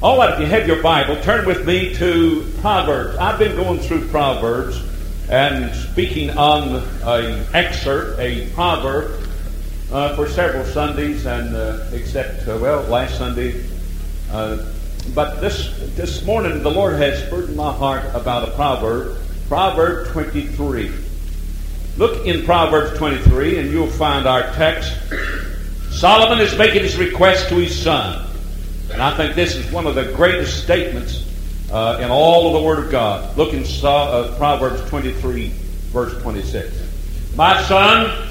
All right, if you have your Bible, turn with me to Proverbs. I've been going through Proverbs and speaking on an excerpt, a proverb, for several Sundays, and except last Sunday. But this morning, the Lord has spurred in my heart about a proverb, Proverb 23. Look in Proverbs 23, and you'll find our text. Solomon is making his request to his son. And I think this is one of the greatest statements in all of the Word of God. Look in Proverbs 23, verse 26. My son,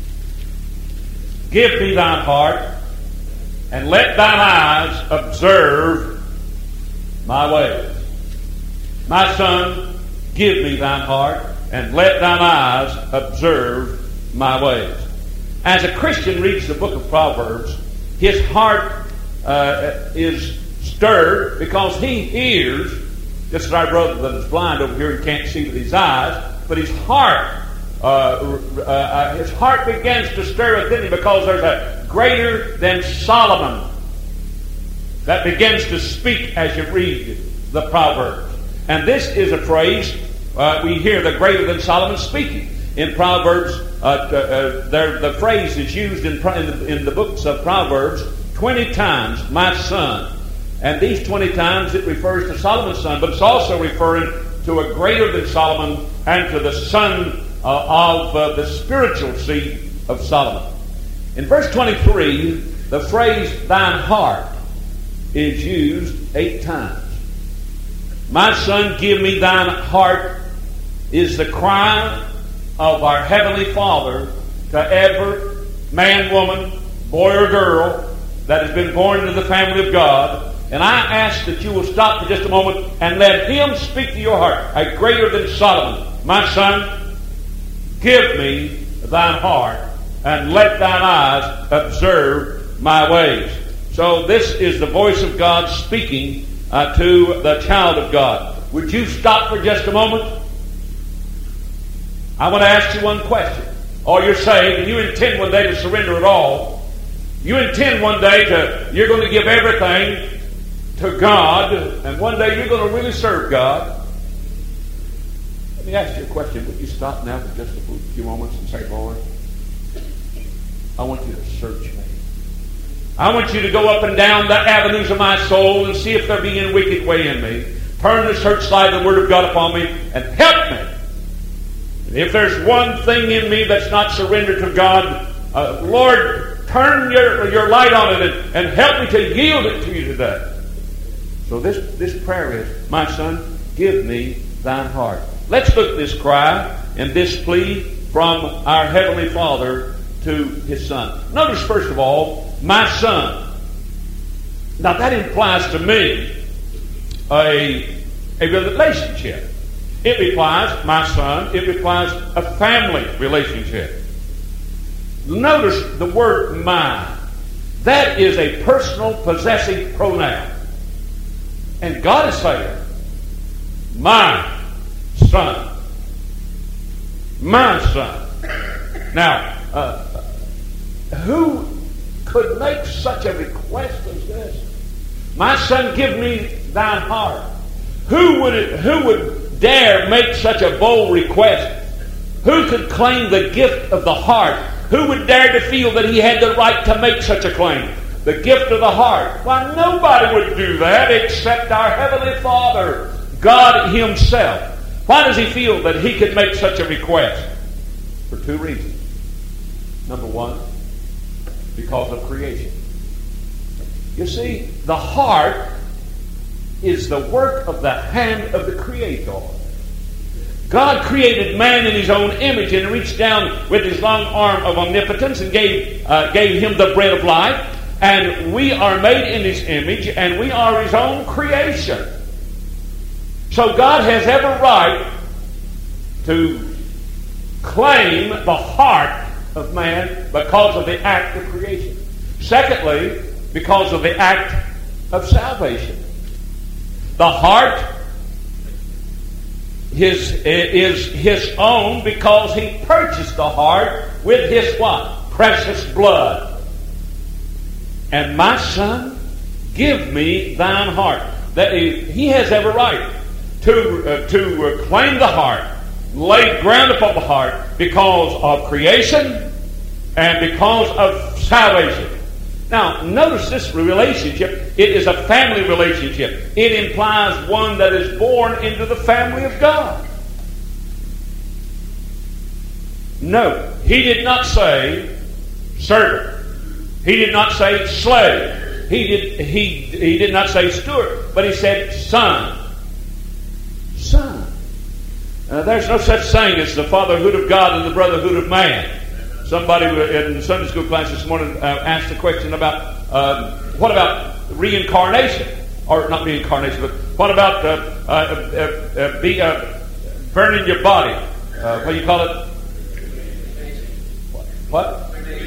give me thine heart, and let thine eyes observe my ways. My son, give me thine heart, and let thine eyes observe my ways. As a Christian reads the book of Proverbs, his heart is stirred because he hears, just as our brother that is blind over here and can't see with his eyes, but his heart begins to stir within him because there's a greater than Solomon that begins to speak as you read the Proverbs. And this is a phrase, we hear the greater than Solomon speaking. In Proverbs, the phrase is used in the books of Proverbs 20 times, my son. And these 20 times it refers to Solomon's son, but it's also referring to a greater than Solomon and to the son of the spiritual seed of Solomon. In verse 23, the phrase, thine heart, is used 8 times. My son, give me thine heart, is the cry of our Heavenly Father to every man, woman, boy or girl that has been born into the family of God. And I ask that you will stop for just a moment and let Him speak to your heart, a greater than Solomon. My son, give me thine heart, and let thine eyes observe my ways. So this is the voice of God speaking to the child of God. Would you stop for just a moment? I want to ask you one question. Or you're saved and you intend one day to surrender it all. You intend one day you're going to give everything to God, and one day you're going to really serve God. Let me ask you a question. Would you stop now for just a few moments and say, Lord, I want you to search me. I want you to go up and down the avenues of my soul and see if there be any wicked way in me. Turn the searchlight of the Word of God upon me and help me. And if there's one thing in me that's not surrendered to God, Lord, turn your light on it and help me to yield it to you today. So this prayer is, my son, give me thine heart. Let's look at this cry and this plea from our Heavenly Father to His Son. Notice, first of all, my son. Now that implies to me a relationship. It implies, my son, it implies a family relationship. Notice the word mine. That is a personal possessive pronoun. And God is saying, my son. My son. Now, who could make such a request as this? My son, give me thine heart. Who would dare make such a bold request? Who could claim the gift of the heart? Who would dare to feel that he had the right to make such a claim? The gift of the heart. Why, nobody would do that except our Heavenly Father, God Himself. Why does He feel that He could make such a request? For 2 reasons. Number 1, because of creation. You see, the heart is the work of the hand of the Creator. God created man in His own image and reached down with His long arm of omnipotence and gave him the bread of life. And we are made in His image, and we are His own creation. So God has every right to claim the heart of man because of the act of creation. Secondly, because of the act of salvation. The heart is His own because He purchased the heart with His what? Precious blood. And my son, give me thine heart. That he has every right to claim the heart, lay ground upon the heart because of creation and because of salvation. Now, notice this relationship. It is a family relationship. It implies one that is born into the family of God. No, he did not say servant. He did not say slave. He did not say steward, but he said son. Son. There's no such thing as the fatherhood of God and the brotherhood of man. Somebody in the Sunday school class this morning asked a question about what about reincarnation, or not reincarnation, but what about burning your body? What do you call it? What?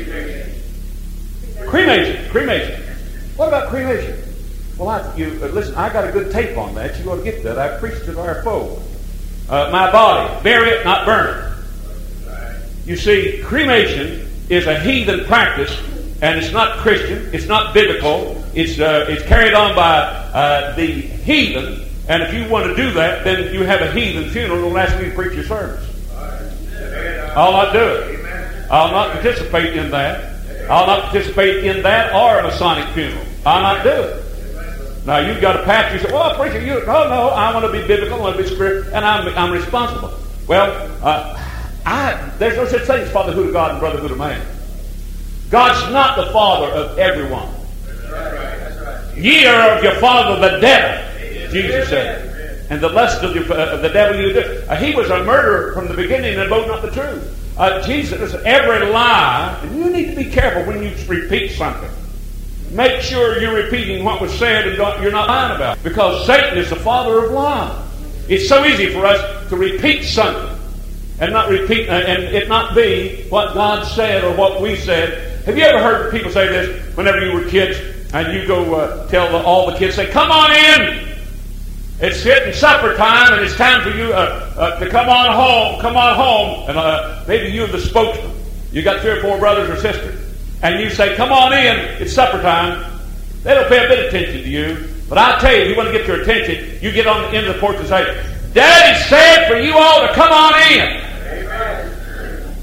Cremation. What about cremation? Well, listen, I got a good tape on that. You ought to get that. I preached it our folk. My body, bury it, not burn it. You see, cremation is a heathen practice, and it's not Christian. It's not biblical. It's carried on by the heathen. And if you want to do that, then you have a heathen funeral. Don't ask me to preach your sermons. I'll not do it. I'll not participate in that. I'll not participate in that or a Masonic funeral. I'll not do it. Now, you've got a pastor who says, well, preacher, no, I want to be biblical, I want to be spiritual, and I'm responsible. Well, there's no such thing as fatherhood of God and brotherhood of man. God's not the father of everyone. That's right. Ye are of your father the devil, Jesus said. And the lust of the devil you do. He was a murderer from the beginning and both not the truth. Jesus, every lie, and you need to be careful when you repeat something. Make sure you're repeating what was said and you're not lying about it. Because Satan is the father of lies. It's so easy for us to repeat something and not repeat, and it not be what God said or what we said. Have you ever heard people say this whenever you were kids and you go tell all the kids, say, come on in. It's hitting supper time and it's time for you to come on home. And maybe you're the spokesman. You got 3 or 4 brothers or sisters. And you say, come on in, it's supper time. They don't pay a bit of attention to you. But I tell you, if you want to get their attention, you get on the end of the porch and say, Daddy said for you all to come on in. Amen.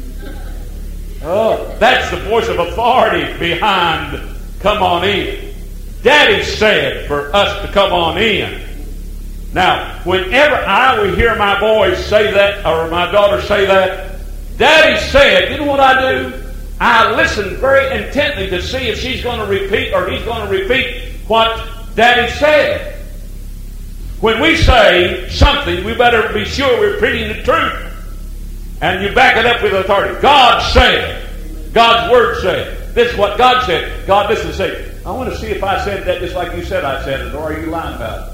Oh, that's the voice of authority behind come on in. Daddy said for us to come on in. Now, whenever I would hear my boys say that, or my daughter say that, Daddy said, you know what I do? I listen very intently to see if she's going to repeat or he's going to repeat what Daddy said. When we say something, we better be sure we're repeating the truth. And you back it up with authority. God said. God's Word said. This is what God said. God, listen, say, I want to see if I said that just like you said I said it, or are you lying about it?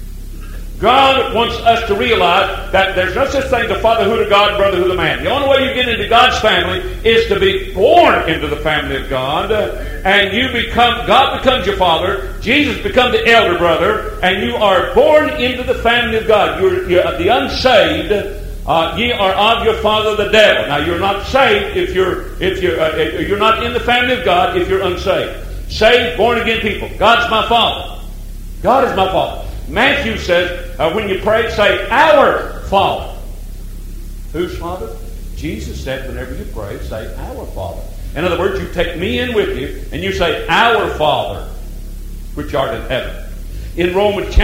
God wants us to realize that there's no such thing as fatherhood of God and brotherhood of man. The only way you get into God's family is to be born into the family of God, and God becomes your father, Jesus becomes the elder brother, and you are born into the family of God. You're the unsaved. Ye are of your father the devil. Now you're not saved if you're not in the family of God if you're unsaved. Saved, born again people. God's my father. God is my father. Matthew says, when you pray, say, our Father. Whose Father? Jesus said, whenever you pray, say, our Father. In other words, you take me in with you, and you say, our Father, which art in heaven. In Romans,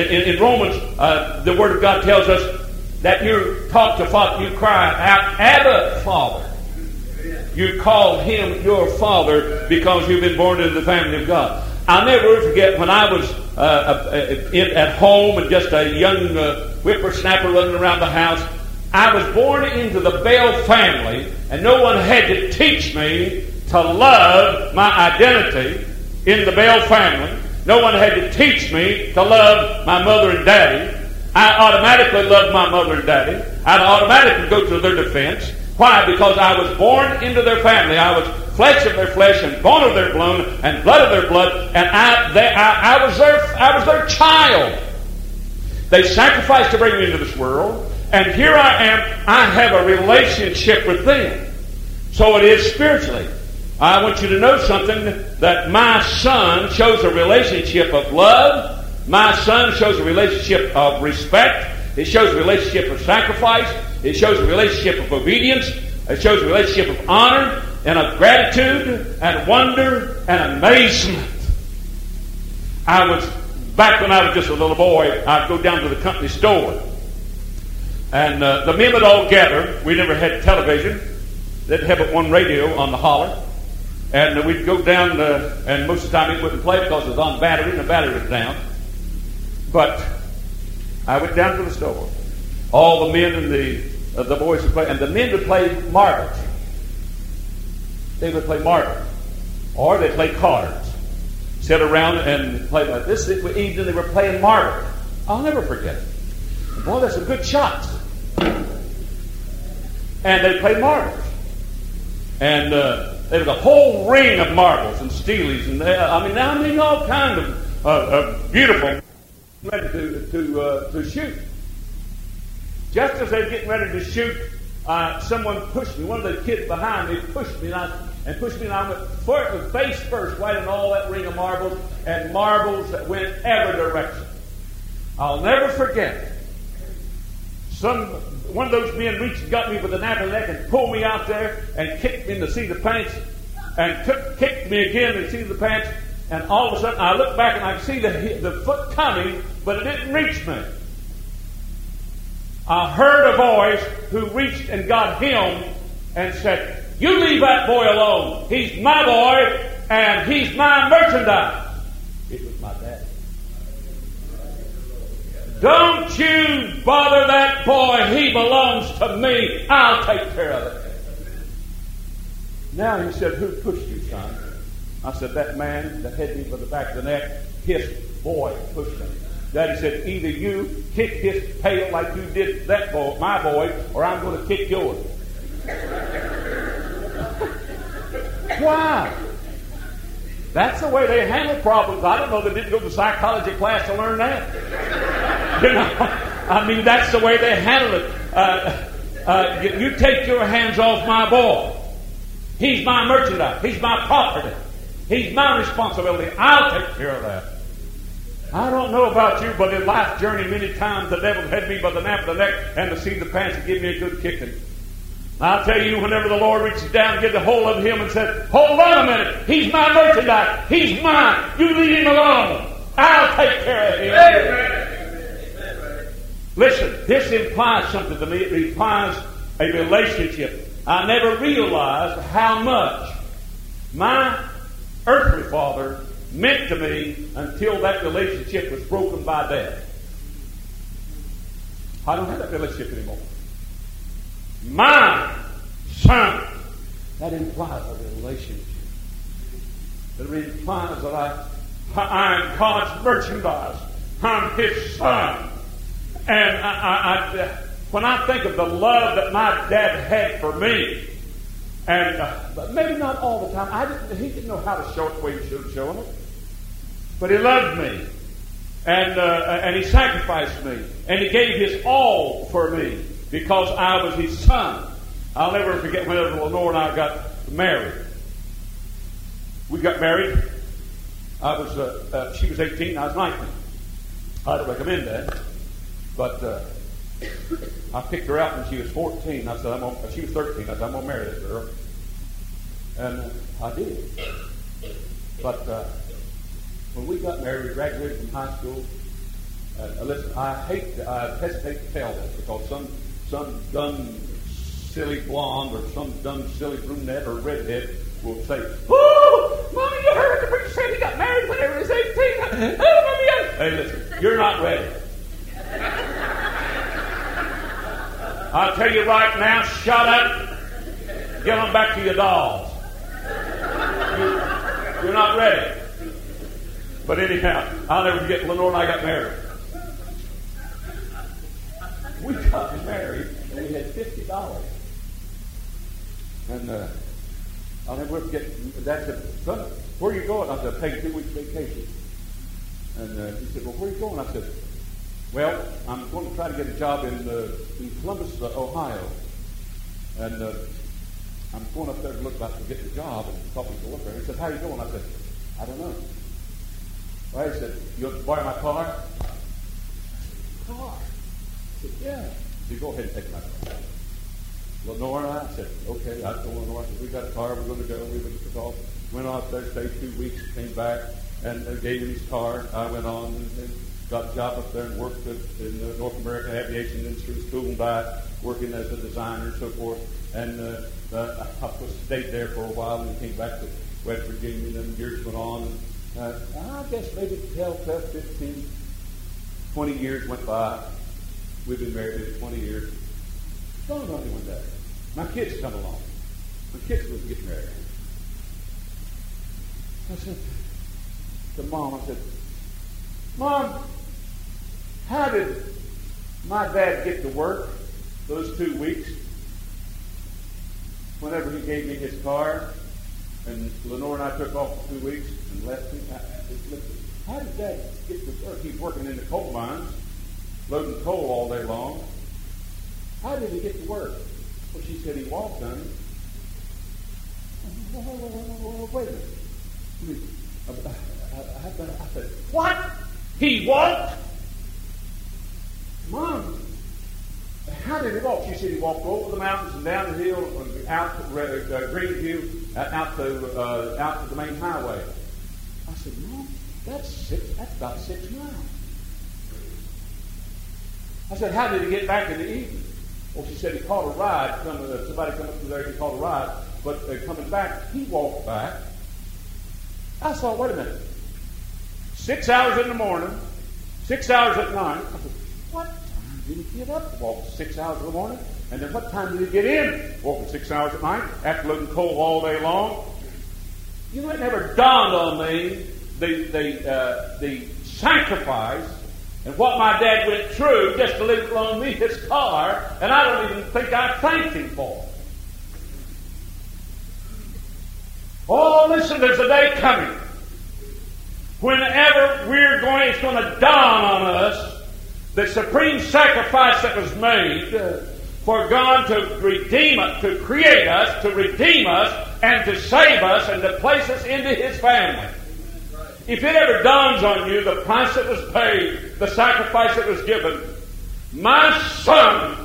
the Word of God tells us that you talk to Father, you cry out, Abba, Father. You call Him your Father because you've been born into the family of God. I'll never forget when I was at home and just a young whippersnapper running around the house. I was born into the Bell family, and no one had to teach me to love my identity in the Bell family. No one had to teach me to love my mother and daddy. I automatically loved my mother and daddy. I'd automatically go to their defense. Why? Because I was born into their family. I was flesh of their flesh and bone of their bone and blood of their blood, and I was their child. They sacrificed to bring me into this world, and here I am. I have a relationship with them. So it is spiritually. I want you to know something. that my son shows a relationship of love. My son shows a relationship of respect. It shows a relationship of sacrifice. It shows a relationship of obedience. It shows a relationship of honor and of gratitude and wonder and amazement. Back when I was just a little boy, I'd go down to the company store. And the men would all gather. We never had television. They'd have but one radio on the holler. And we'd go down, and most of the time it wouldn't play because it was on battery, and the battery was down. But I went down to the store. All the men and the boys would play, and the men would play marbles. They would play marbles. Or they'd play cards. Sit around and play like this. Evening they were playing marbles. I'll never forget it. Boy, that's some good shots. And they'd play marbles. And there was a whole ring of marbles and steelies. And all kind of beautiful ready to shoot. Just as they were getting ready to shoot, someone pushed me. One of the kids behind me pushed me, and I went face first right in all that ring of marbles, and marbles that went every direction. I'll never forget. One of those men reached and got me with the nape of the neck and pulled me out there and kicked me in the seat of the pants, and kicked me again in the seat of the pants. And all of a sudden, I look back and I see the foot coming, but it didn't reach me. I heard a voice who reached and got him and said, "You leave that boy alone. He's my boy, and he's my merchandise." It was my dad. "Don't you bother that boy. He belongs to me. I'll take care of it." Now he said, "Who pushed you, son?" I said, "That man that hit me by the back of the neck, his boy pushed him." Daddy said, "Either you kick his tail like you did that boy, my boy, or I'm going to kick yours." Why? That's the way they handle problems. I don't know, they didn't go to psychology class to learn that. That's the way they handle it. You take your hands off my boy. He's my merchandise. He's my property. He's my responsibility. I'll take care of that. I don't know about you, but in life's journey, many times the devil had me by the nape of the neck and the seat of the pants and give me a good kicking. I'll tell you, whenever the Lord reaches down and gets a hold of him and says, "Hold on a minute. He's my merchandise. He's mine. You leave him alone. I'll take care of him." Amen. Listen, this implies something to me. It implies a relationship. I never realized how much my earthly father meant to me until that relationship was broken by death. I don't have that relationship anymore. My son. That implies a relationship. It implies that I'm God's merchandise. I'm his son. And when I think of the love that my dad had for me, and but maybe not all the time. He didn't know how to show it the way he should have shown it. But he loved me. And he sacrificed me. And he gave his all for me because I was his son. I'll never forget whenever Lenore and I got married. We got married. She was 18, I was 19. I don't recommend that. But I picked her out when she was 14. I said, she was 13. I said, "I'm going to marry this girl." And I did. But when we got married, we graduated from high school. Listen, I hesitate to tell this because some dumb, silly blonde or some dumb, silly brunette or redhead will say, "Oh, Mommy, you heard the preacher say he got married whenever he was 18. Hey, listen, you're not ready. I'll tell you right now, shut up. Get on back to your dolls. You're not ready." But anyhow, I'll never forget Lenore and I got married. We got married and we had $50. And I'll never forget, Dad said, "Son, where are you going?" I said, "Taking 2 weeks vacation." And he said, "Well, where are you going?" I said, "Well, I'm going to try to get a job in Columbus, Ohio. And I'm going up there to look about to get a job and talking to the worker." He said, "How are you going?" I said, I don't know. Well, he said, you want to borrow my car? Car? I said, yeah. He said, go ahead and take my car. Lenore and I said, okay. I told Lenore, I said, we got a car, we're going to go. We went off there, stayed 2 weeks, came back, and gave him his car. I went on and got a job up there and worked in the North American Aviation Industry, school and back, working as a designer and so forth. And I stayed there for a while and came back to West Virginia, and then years went on. And I guess maybe 12, 15, 20 years went by. We've been married 20 years. Dawned on me one day. My kids come along. My kids was getting married. I said to Mom, I said, Mom, how did my dad get to work those 2 weeks? Whenever he gave me his car, and Lenore and I took off for 2 weeks and left him. How did Dad get to work? He's working in the coal mines, loading coal all day long. How did he get to work? Well, she said he walked on it. Wait a minute. I said, what? He walked? Mom, how did he walk? She said he walked over the mountains and down the hill and out to Greenview, out to the main highway. I said, Mom, that's about 6 miles. I said, how did he get back in the evening? Well, she said he caught a ride. Somebody come up to there, he caught a ride. But coming back, he walked back. I thought, wait a minute. 6 hours in the morning, 6 hours at night. I said, what time did he get up to walk 6 hours in the morning? And then what time did he get in? Walking 6 hours at night, after loading coal all day long. You know, it never dawned on me the sacrifice and what my dad went through just to leave alone me his car, and I don't even think I thanked him for it. Oh, listen, there's a day coming whenever it's going to dawn on us the supreme sacrifice that was made for God to redeem us, to create us, to redeem us, and to save us, and to place us into His family. If it ever dawns on you the price that was paid, the sacrifice that was given, my son,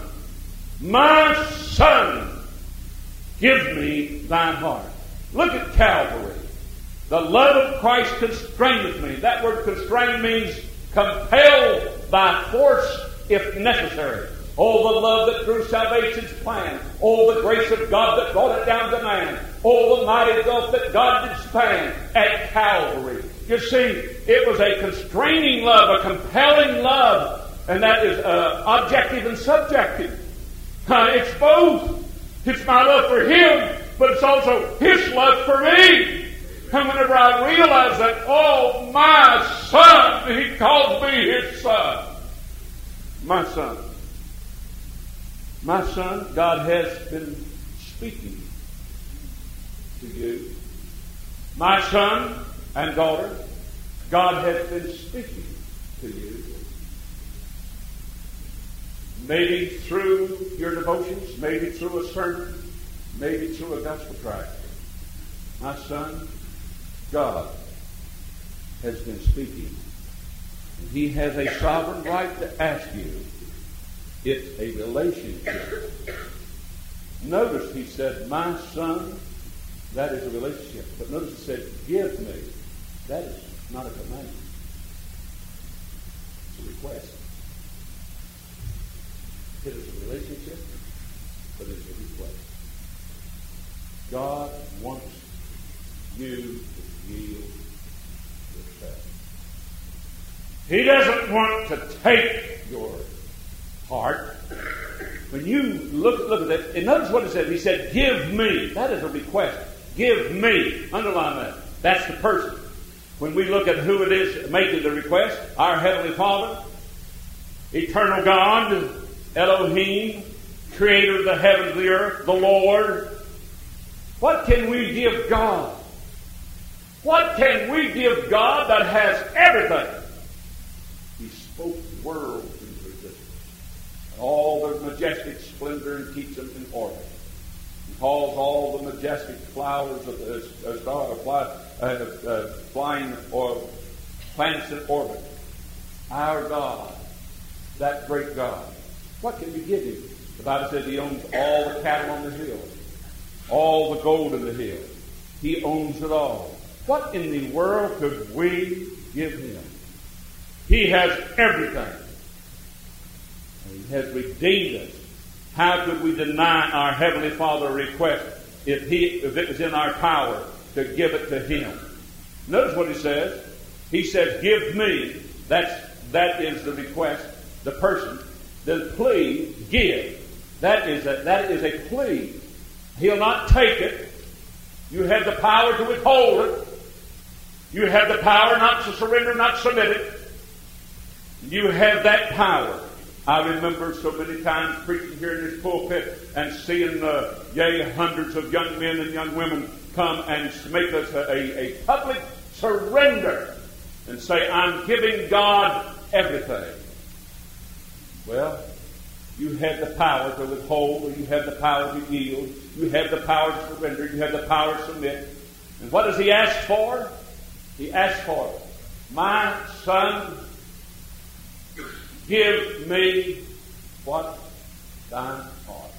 give me thine heart. Look at Calvary. The love of Christ constraineth me. That word constrain means compelled by force if necessary. Oh, the love that drew salvation's plan. Oh, the grace of God that brought it down to man. Oh, the mighty gulf that God did span at Calvary. You see, it was a constraining love, a compelling love, and that is objective and subjective. It's both. It's my love for Him, but it's also His love for me. And whenever I realize that, oh, my son, He calls me His son. My son. My son, God has been speaking to you. My son and daughter, God has been speaking to you. Maybe through your devotions, maybe through a sermon, maybe through a gospel tract. My son, God has been speaking. And He has a sovereign right to ask you. It's a relationship. Notice He said, my son, that is a relationship. But notice He said, give me. That is not a command. It's a request. It is a relationship, but it's a request. God wants you to yield yourself. He doesn't want to take your heart. When you look at it, and notice what it said. He said, give me. That is a request. Give me. Underline that. That's the person. When we look at who it is making the request, our Heavenly Father, eternal God, Elohim, creator of the heavens and the earth, the Lord. What can we give God? What can we give God that has everything? He spoke worlds into existence. All their majestic splendor and keeps them in order. He calls all the majestic flowers of the flying or planets in orbit. Our God, that great God. What can we give him? The Bible says he owns all the cattle on the hill, all the gold in the hill. He owns it all. What in the world could we give him? He has everything. He has redeemed us. How could we deny our Heavenly Father a request if it was in our power to give it to him? Notice what he says. He says, give me. That is the request, the person. The plea, give. That is a plea. He'll not take it. You have the power to withhold it. You have the power not to surrender, not submit it. You have that power. I remember so many times preaching here in this pulpit and seeing, hundreds of young men and young women come and make us a public surrender and say, I'm giving God everything. Well, you have the power to withhold, or you have the power to yield, you have the power to surrender, you have the power to submit. And what does he ask for? He asks for, my son, give me what? Thine heart.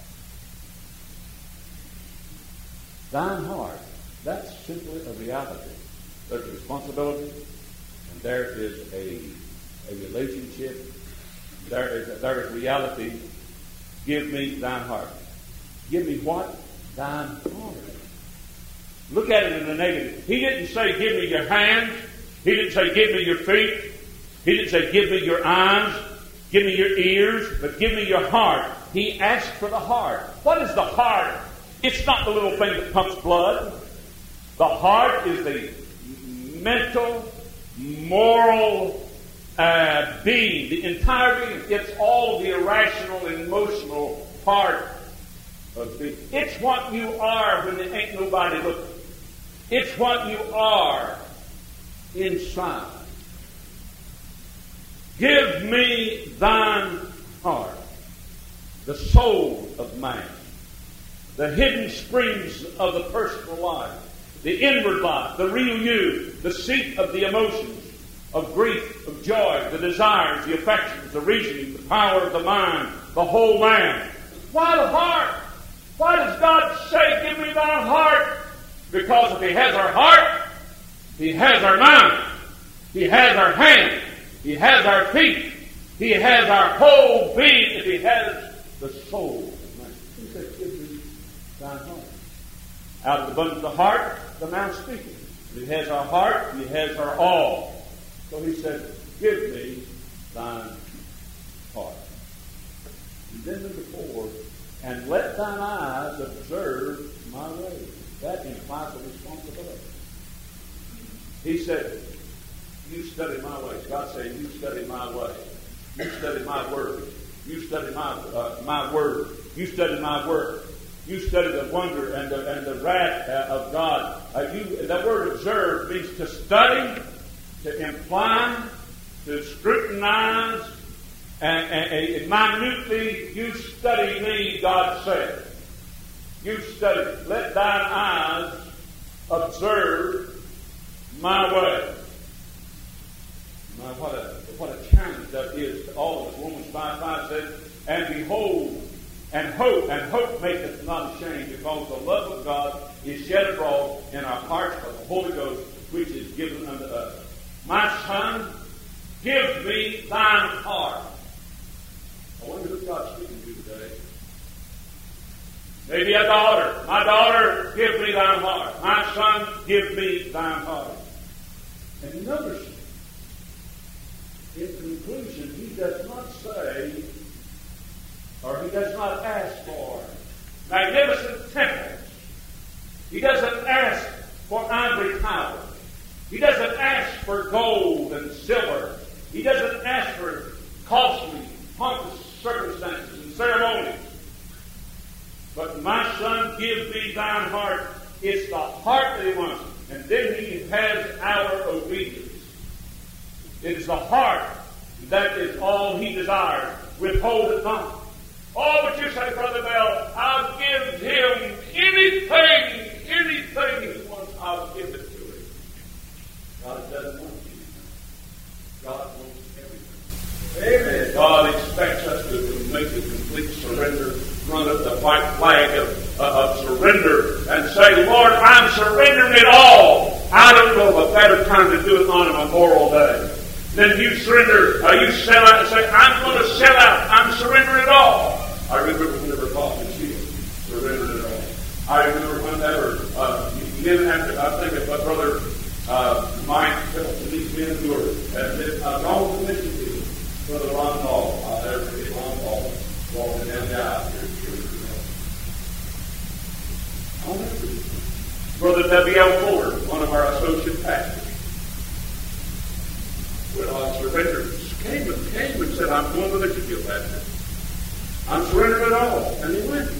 Thine heart. That's simply a reality. There's a responsibility, and there is a relationship. There is reality. Give me thine heart. Give me what? Thine heart. Look at it in the negative. He didn't say, give me your hands. He didn't say, give me your feet. He didn't say, give me your eyes. Give me your ears. But give me your heart. He asked for the heart. What is the heart? It's not the little thing that pumps blood. The heart is the mental, moral being, the entire being. It's all the irrational, emotional part of being. It's what you are when there ain't nobody looking. It's what you are inside. Give me thine heart, the soul of man, the hidden springs of the personal life, the inward life, the real you, the seat of the emotions, of grief, of joy, the desires, the affections, the reasoning, the power of the mind, the whole man. Why the heart? Why does God say, give me thy heart? Because if he has our heart, he has our mind, he has our hands, he has our feet, he has our whole being, if he has the soul of man. He says, give me thine heart. Out of the abundance of the heart, the mouth speaketh. If he has our heart, he has our all. So he said, give me thine heart. And then number 4, and let thine eyes observe my ways. That implies a responsibility. He said, you study my ways. God said, you study my ways. You study my word. You study my word. You study my word. You study the wonder and the wrath of God. That word observe means to study, to imply, to scrutinize, and minutely, you study me, God said. You study. Let thine eyes observe my way. Now, what a challenge that is to all of us. Romans 5:5 says, and behold, and hope maketh not ashamed, because the love of God is shed abroad in our hearts by the Holy Ghost, which is given unto us. My son, give me thine heart. I wonder who God's speaking to today. Maybe a daughter. My daughter, give me thine heart. My son, give me thine heart. And notice, in conclusion, he does not say, or he does not ask for magnificent temples. He doesn't ask for ivory towers. He doesn't ask for gold and silver. He doesn't ask for costly, pompous circumstances and ceremonies. But my son, give me thine heart. It's the heart that he wants. And then he has our obedience. It is the heart that is all he desires. Withhold it not. Oh, but you say, Brother Bell, I'll give him anything he wants, I'll give it to him. make the complete surrender, run up the white flag of surrender and say, Lord, I'm surrendering it all. I don't know of a better time to do it on a Memorial Day. Then you surrender, you sell out and say, I'm going to sell out. I'm surrendering it all. I remember whenever Boston Shield surrendered it all. I remember whenever, men after, I think of my brother Mike, these men who are gone to Mississippi, Brother Ron Paul, I'll never forget Ron Paul, walking down the aisle here. I'll never forget. Brother W.L. Fuller, one of our associate pastors, well, I surrendered. Came and said, I'm going to let you go, Pastor. I'm surrendering it all. And he went.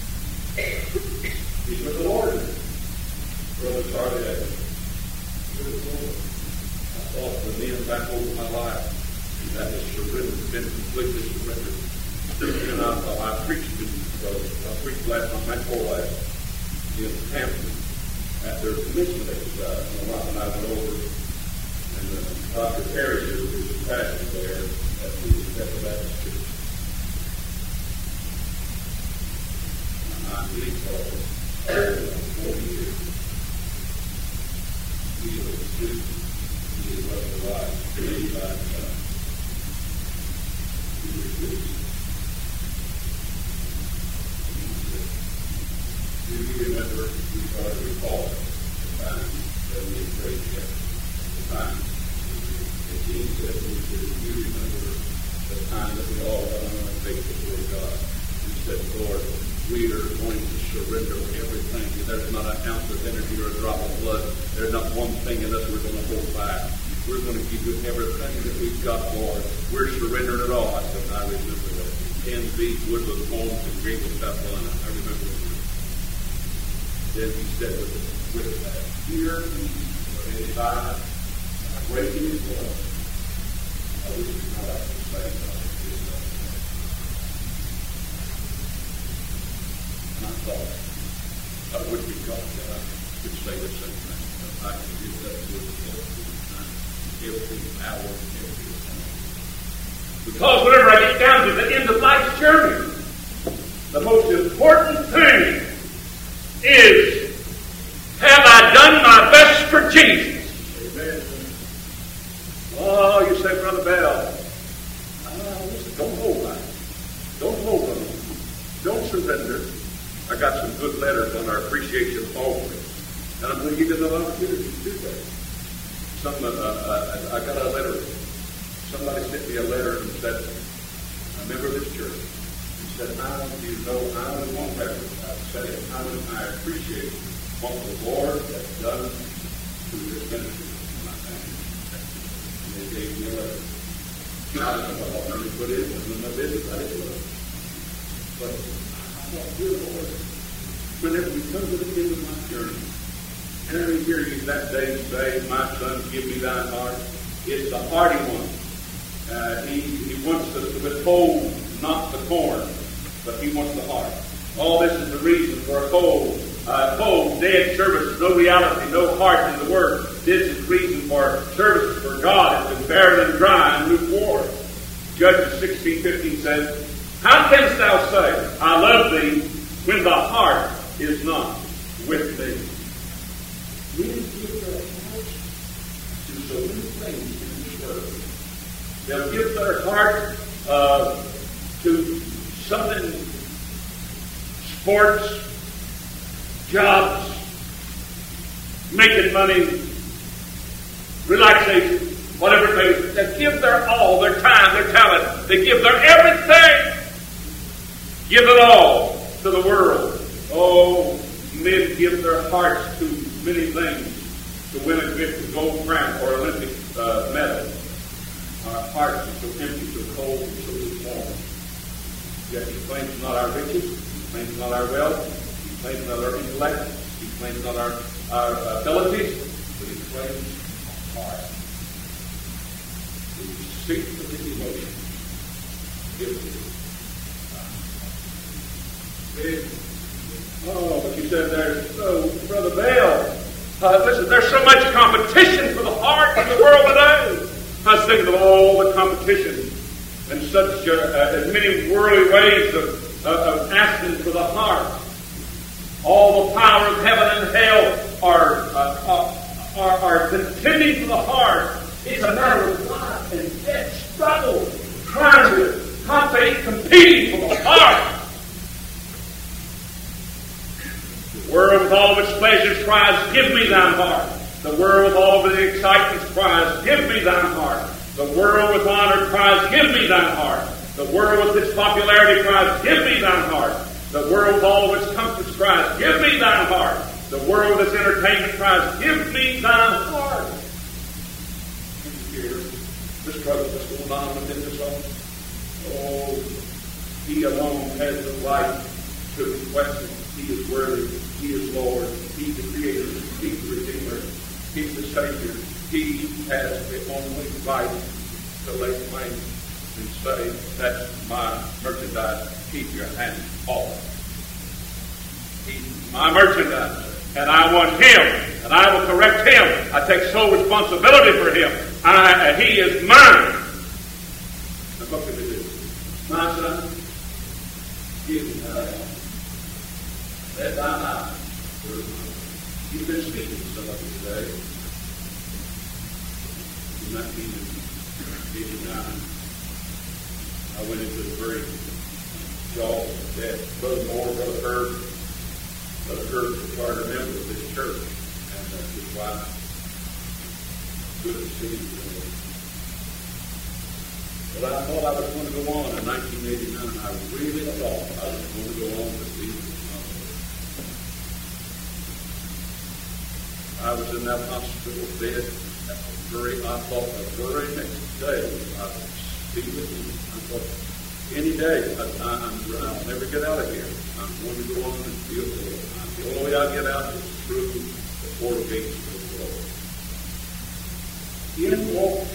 He's with the Lord. Brother Charlie, I saw the men back over my life. That was surrendered, been completely surrendered. And I preached to you, brother. I preached last night, in Hampton at their commission exercise. My wife and I went over, and Dr. Parrish, who was the pastor there at the Baptist Church. And I believe so. 40 years. He was good. He was alive. He was good. Do you remember, we try to recall the time that we prayed together? The time. And he said, you remember the time that we all got on our face before God. We said, Lord, we are going to surrender everything. There's not an ounce of energy or a drop of blood. There's not one thing in us we're going to hold back. We're going to give you everything that we've got, Lord. We're surrendering it all. I said, I remember that. 10 feet, Woodland Homes, and Greenville, South Carolina. I remember that. Then he said with that fear of his eyes, breaking his blood. I wish you not have to say that. And I thought, I would be God that I could say the same thing. I can do that with every hour, every time. Because whenever I get down to the end of life's journey, the most important thing is, have I done my best for Jesus? Amen. Oh, you say, Brother Bell, listen, don't hold back. Don't hold on. Don't surrender. I got some good letters on our appreciation offering, and I'm going to give you another opportunity to do that. I got a letter. Somebody sent me a letter and said, a member of this church, and said, I want you to know, I only want that. I appreciate what the Lord has done through this ministry in my family. And they gave me a letter. I don't know what money to put in, and my business, I didn't know. But I thought, dear Lord, whenever we come to the end of my journey, and I hear you that day say, my son, give me thine heart. It's the hearty one. He wants us to withhold not the corn, but he wants the heart. All this is the reason for a cold, dead service, no reality, no heart in the Word. This is the reason for services for God has been barren and dry and lukewarm. Judges 16:15 says, how canst thou say, I love thee, when the heart is not with thee? We give their hearts to so many things in this world. They'll give their heart to something, sports, jobs, making money, relaxation, whatever it may be. They give their all, their time, their talent. They give their everything. Give it all to the world. Oh, men give their hearts to many things to win a gold crown or Olympic medal. Our hearts are so empty, so cold, and so lukewarm. Yet he claims not our riches, he claims not our wealth, he claims not our intellect, he claims not our abilities, but he claims our heart. The receipt of his emotion. Give it to him. Oh, but you said there's so, Brother Bell, listen, there's so much competition for the heart in the world today. I was thinking of all the competition and such as many worldly ways of asking for the heart. All the power of heaven and hell are contending for the heart. It's a matter of life and death struggle, trying to competing for the heart. The world with all of its pleasures cries, "Give me thine heart." The world with all of its excitements cries, "Give me thine heart." The world with honor cries, "Give me thine heart." The world with its popularity cries, "Give me thine heart." The world with all of its comforts cries, "Give me thine heart." The world with its entertainment cries, "Give me thine heart." Can you hear the struggle that's going on within the soul? Oh, He alone has the right to request it. He is worthy. He is Lord. He's the Creator. He's the Redeemer. He's the Savior. He has the only right to lay claim and say, "That's my merchandise. Keep your hands off. He's my merchandise, and I want him, and I will correct him. I take sole responsibility for him. He is mine." And what can we do? My son, give me thy hand. Let thine eyes serve mine. You've been speaking to somebody today. In 1989, I went into the very jaws of death. Brother Moore, Brother Herb was part of a member of this church, and his wife couldn't see him. But I thought I was going to go on in 1989. I really thought I was going to go on with these. I was in that hospital bed. I thought the very next day I would be with him. I thought, any day, I'll never get out of here. I'm going to go on and feel the Lord. The only way I get out is through the portal gates of the Lord. In walked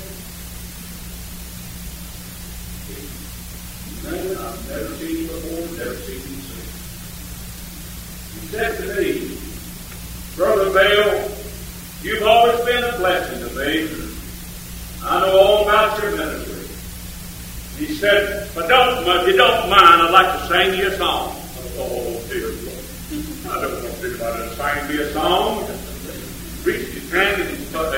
a man I've never seen before, never seen him since. He said to me, "Brother Bale, you've always been a blessing to me. I know all about your ministry." He said, "But if you don't mind, I'd like to sing you a song." Oh, dear Lord. I don't want anybody to sing me a song. He reached his hand in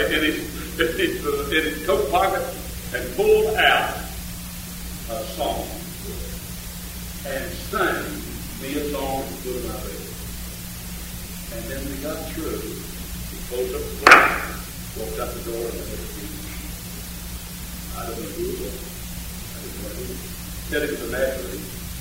his coat pocket and pulled out a song and sang me a song to put in my bed. And then we got through. He closed up the door, walked out the door, and let it be. I don't know who it was. Said it was a Nazarene.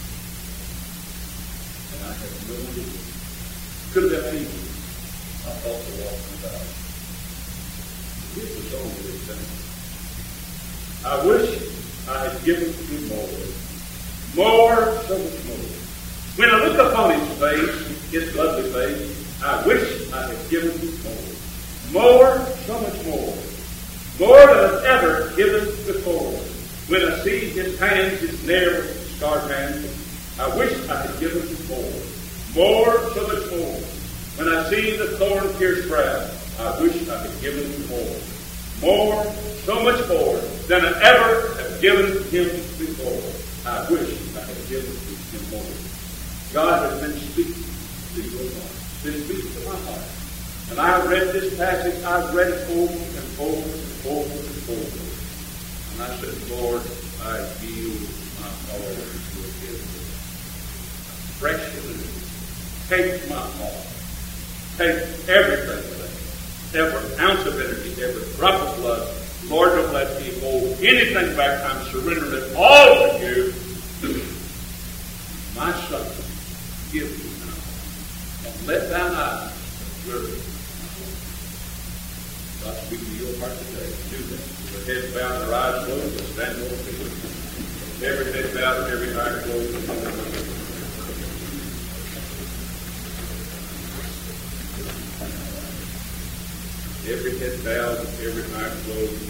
And I had no idea. Could have been evil. I thought the walking about. It was only a thing. I wish I had given him more. More, so much more. When I look upon his face, his lovely face, I wish I had given him more. More, so much more. More than I've ever given before. When I see his hands, his narrow, scarred hands, I wish I had given him more. More, so much more. When I see the thorn-pierced brow, I wish I had given him more. More, so much more than I ever have given him before. I wish I had given him more. God has been speaking to your heart. Been speaking to my heart. And I read this passage, I've read it over and over and over and over. And I said, "Lord, I yield my all to your giving. Fresh and new. Take my heart. Take everything with it. Every ounce of energy, every drop of blood. Lord, don't let me hold anything back. I'm surrendering it all to you. My son, give me now. And let thine eyes observe. God speaking to your heart today. Do that. With heads bowed and their eyes closed, let's stand over feet. Every head bowed and every eye closed. Every head bowed and every eye closed.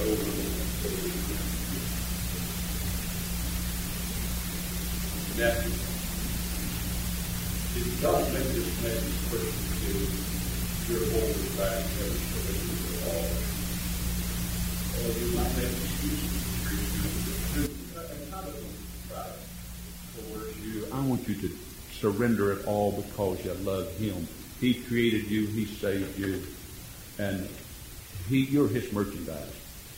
Now, did God make this message personal to your whole back every all? Or you might make excuses for you. towards you. I want you to surrender it all because you love Him. He created you. He saved you. And you're His merchandise.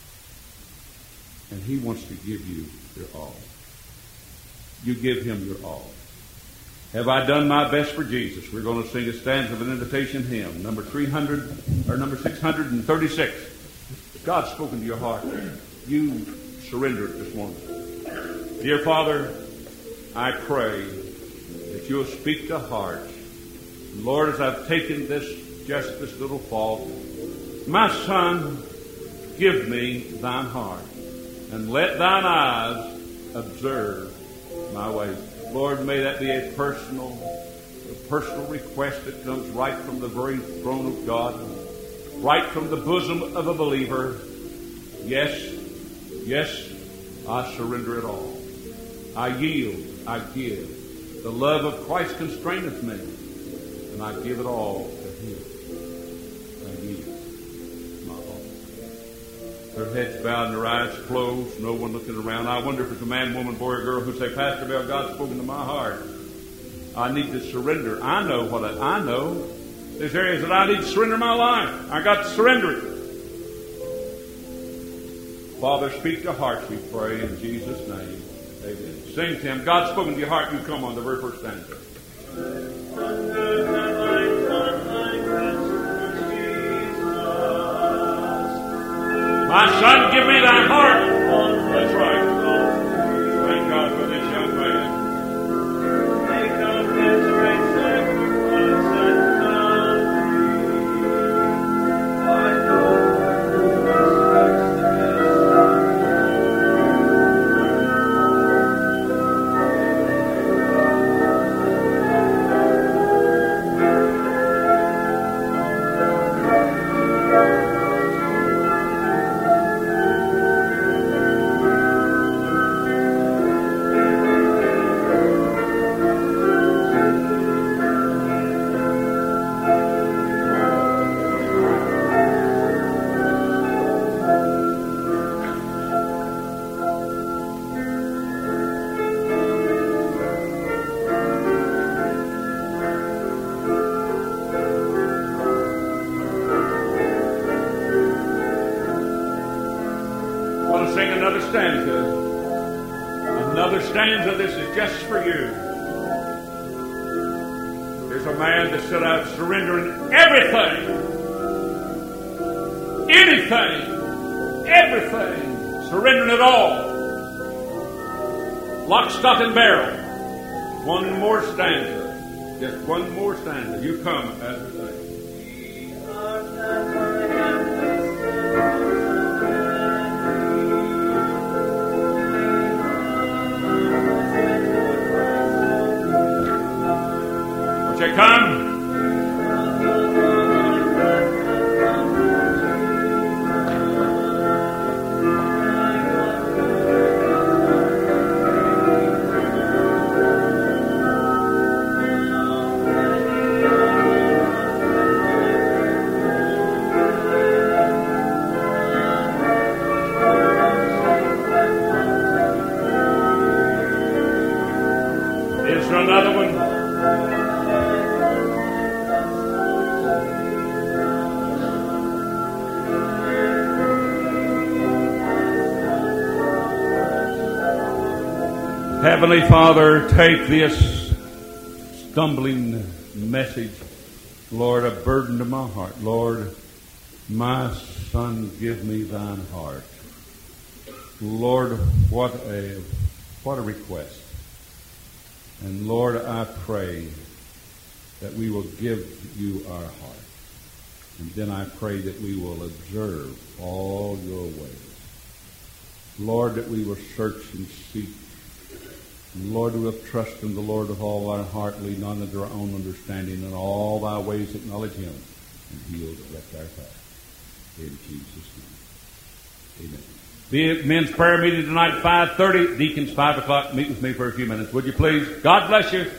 And He wants to give you your all. You give Him your all. Have I done my best for Jesus? We're going to sing a stanza of an invitation hymn, number 636. God's spoken to your heart. You surrender it this morning. Dear Father, I pray that you'll speak to hearts. Lord, as I've taken this little fault, my son, give me thine heart, and let thine eyes observe my ways. Lord, may that be a personal request that comes right from the very throne of God, right from the bosom of a believer. Yes, I surrender it all. I yield, I give. The love of Christ constraineth me, and I give it all to Him. I yield my all. Their heads bowed and their eyes closed, no one looking around. I wonder if it's a man, woman, boy, or girl who say, Pastor Bell, God's spoken to my heart. I need to surrender. I know what I know. There's areas that I need to surrender my life. I got to surrender it. Father, speak to hearts, we pray, in Jesus' name. Amen. Sing to Him. God's spoken to your heart. You come on the very first stanza. My son, give me thy heart. That's right. Thank God for this young man. Make up his great sacrifice and found me. I know who respects the Another stanza, this is just for you. There's a man that set out surrendering everything, anything, everything, surrendering it all. Lock, stock, and barrel. One more stanza. Just one more stanza. You come as we say. You come. Is there another one? Heavenly Father, take this stumbling message, Lord, a burden to my heart. Lord, my son, give me thine heart. Lord, what a request. And Lord, I pray that we will give you our heart. And then I pray that we will observe all your ways. Lord, that we will search and seek. And Lord, we will trust in the Lord with all our heart, lean not unto our own understanding, and all thy ways acknowledge him, and he will direct our path. In Jesus' name. Amen. Be at men's prayer meeting tonight at 5:30. Deacons, 5 o'clock. Meet with me for a few minutes. Would you please? God bless you.